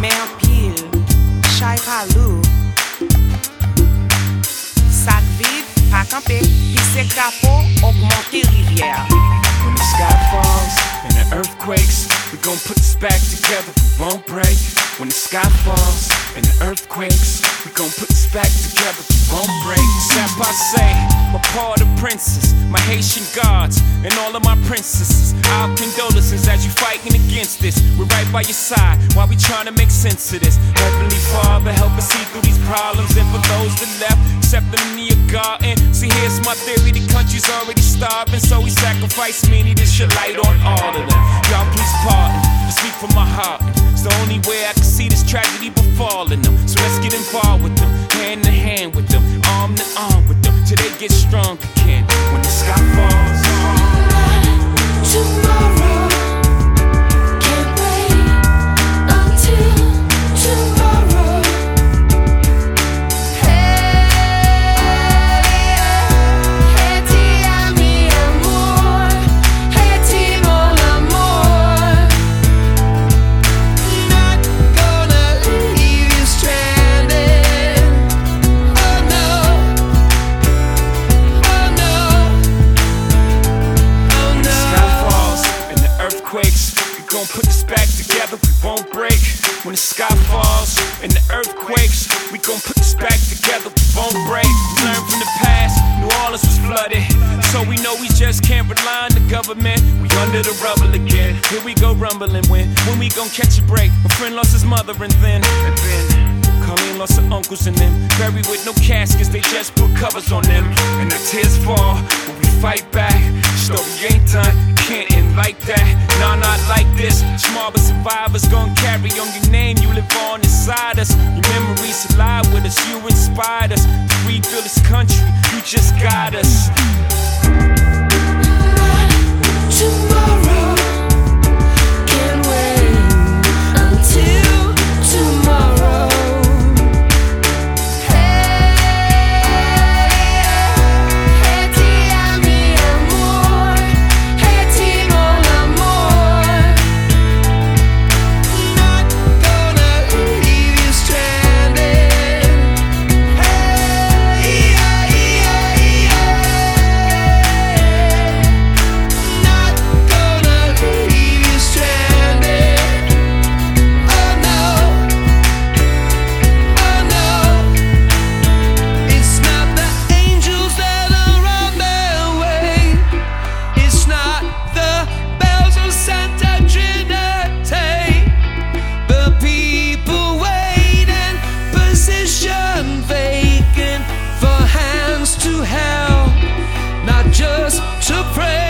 men pil, chay palou. Sak vide, pa kampe, pi se kapo, augmente rivière. When the sky falls and the earth quakes, we gon' put this back together, we won't break. When the sky falls and the earth quakes, we gon' put this back together, we won't break. C'est passé, my part of princess, my Haitian gods, and all of my princesses. Our condolences as you fighting against this. We're right by your side while we trying to make sense of this. Heavenly Father, help us see through these problems. And for those that left, accept them in your garden. See, here's my theory, the country's already starving, so we sacrifice many to shed light on all of them. Y'all please pardon, I speak from my heart. It's the only way I can see this tragedy befalling them. So let's get involved with them, hand in hand with them, arm to arm with them, till they get strong again. When the sky falls, tomorrow, can't wait until tomorrow. Hey, ti ami amor, hey ti mon amor. Not gonna leave you stranded. Oh no, oh no, oh no. Earthquakes, we gon' put this back together, we won't break. When the sky falls and the earthquakes, we gon' put this back together, we won't break. We learned from the past, New Orleans was flooded, so we know we just can't rely on the government. We under the rubble again, here we go rumbling when we gon' catch a break. My friend lost his mother and then Colleen lost her uncles and them, buried with no caskets, they just put covers on them. And the tears fall, but we fight back. Story ain't done, can't end like that. Nah, not like this. Small but survivors gon' carry on your name. You live on inside us. Your memories alive with us. You inspired us to rebuild this country. You just got us. Tomorrow, can't wait until tomorrow. Hey, ti ami amor, hey ti mon amor. Not gonna leave you stranded. Hey, not gonna leave you stranded. Oh no, oh no. It's not the angels that are on their way. It's not the bells of Santa Trinity. The people waiting, position vacant, for hands to help, not just to pray.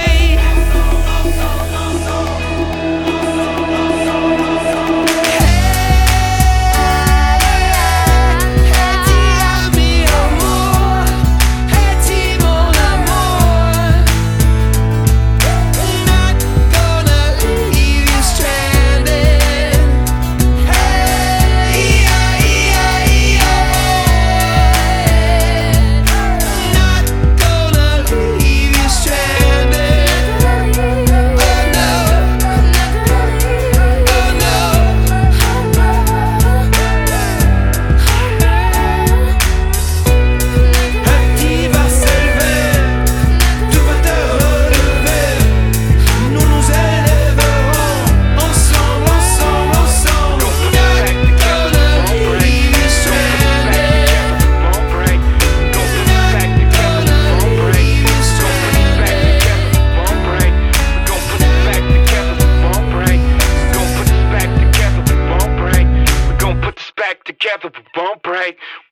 Hey, ti ami amor, hey ti mon amor. Not gonna leave you stranded. Hey, not gonna leave you stranded. Oh no, oh no. Un petit va s'élever, tout va te relever. Nous nous élèverons ensemble, ensemble, ensemble. Not gonna leave you stranded. Not gonna leave you stranded. Together, we won't break.